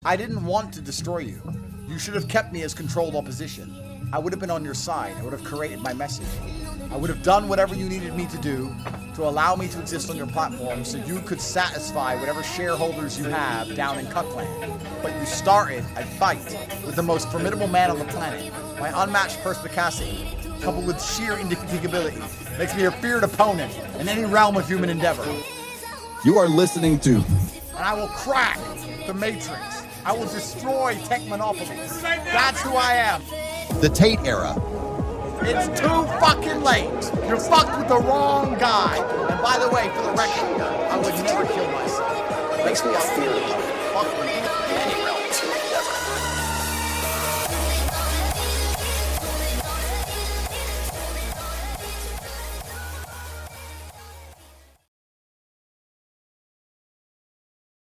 I didn't want to destroy you. You should have kept me as controlled opposition. I would have been on your side. I would have created my message. I would have done whatever you needed me to do to allow me to exist on your platform so you could satisfy whatever shareholders you have down in Cuckland. But you started a fight with the most formidable man on the planet. My unmatched perspicacity, coupled with sheer indefatigability, makes me a feared opponent in any realm of human endeavor. You are listening to... And I will crack the Matrix. I will destroy tech monopolies. That's who I am. The Tate Era. It's too fucking late. You're fucked with the wrong guy. And by the way, for the record, I would never kill myself. Makes me a fear. Fuck me.